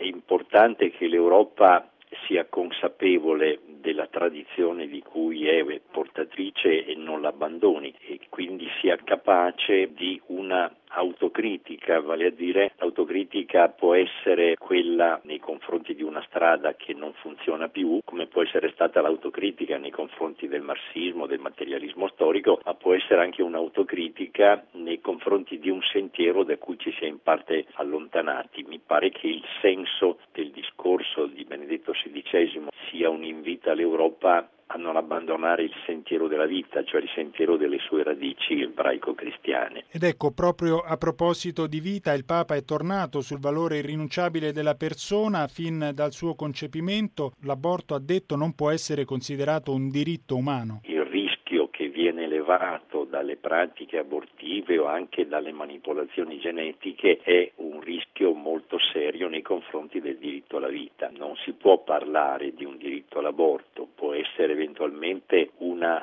importante che l'Europa sia consapevole della tradizione di cui è portatrice e non l'abbandoni, e quindi sia capace di una autocritica, vale a dire l'autocritica può essere quella nei confronti di una strada che non funziona più, come può essere stata l'autocritica nei confronti del marxismo, del materialismo storico, ma può essere anche un'autocritica nei confronti di un sentiero da cui ci si è in parte allontanati. Mi pare che il senso del discorso di Benedetto XVI sia un invito all'Europa a non abbandonare il sentiero della vita, cioè il sentiero delle sue radici ebraico-cristiane. Ed ecco, proprio a proposito di vita, il Papa è tornato sul valore irrinunciabile della persona. Fin dal suo concepimento, l'aborto, ha detto, non può essere considerato un diritto umano. Il rischio che viene elevato dalle pratiche abortive o anche dalle manipolazioni genetiche è un rischio molto serio nei confronti del diritto alla vita. Non si può parlare di un diritto all'aborto, può essere eventualmente una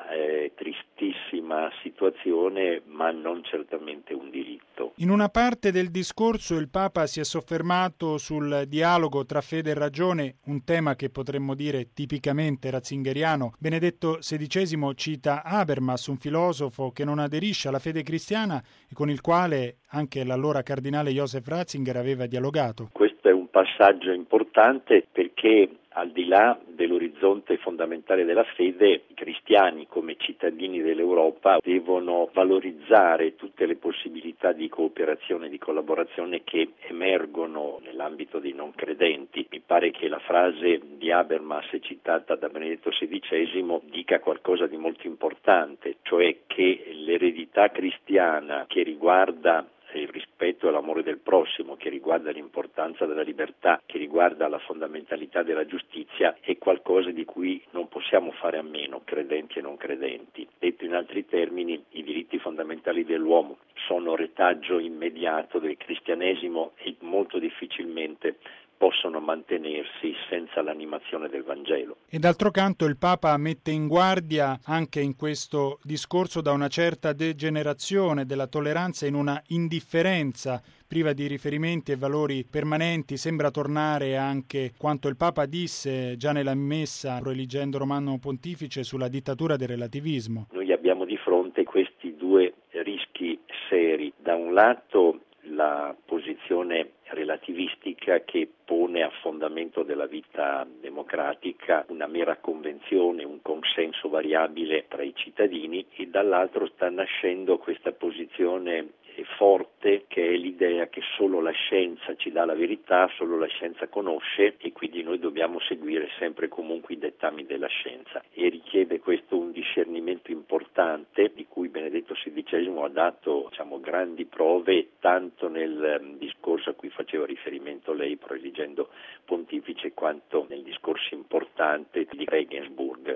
tristissima situazione, ma non certamente un diritto. In una parte del discorso il Papa si è soffermato sul dialogo tra fede e ragione, un tema che potremmo dire tipicamente ratzingeriano. Benedetto XVI cita Habermas, un filosofo che non aderisce alla fede cristiana e con il quale anche l'allora cardinale Joseph Ratzinger aveva dialogato. Questo è un passaggio importante perché al di là dell'orizzonte fondamentale della fede, i cristiani come cittadini dell'Europa devono valorizzare tutte le possibilità di cooperazione e di collaborazione che emergono nell'ambito dei non credenti. Mi pare che la frase di Habermas citata da Benedetto XVI dica qualcosa di molto importante, cioè che l'eredità cristiana che riguarda il rispetto e l'amore del prossimo, che riguarda l'importanza della libertà, che riguarda la fondamentalità della giustizia, è qualcosa di cui non possiamo fare a meno, credenti e non credenti. Detto in altri termini, i diritti fondamentali dell'uomo sono retaggio immediato del cristianesimo e molto difficilmente possono mantenersi senza l'animazione del Vangelo. E d'altro canto il Papa mette in guardia anche in questo discorso da una certa degenerazione della tolleranza in una indifferenza priva di riferimenti e valori permanenti. Sembra tornare anche quanto il Papa disse già nella messa proeligendo Romano Pontifice sulla dittatura del relativismo. Noi abbiamo di fronte questi due rischi seri. Da un lato la posizione relativistica che pone a fondamento della vita democratica una mera convenzione, un consenso variabile tra i cittadini, e dall'altro sta nascendo questa posizione forte che è l'idea che solo la scienza ci dà la verità, solo la scienza conosce e quindi noi dobbiamo seguire sempre e comunque i dettami della scienza, e richiede questo un discernimento importante di cui Benedetto XVI ha dato grandi prove tanto nel discorso a cui faceva riferimento lei proeligendo Pontifice quanto nel discorso importante di Regensburg.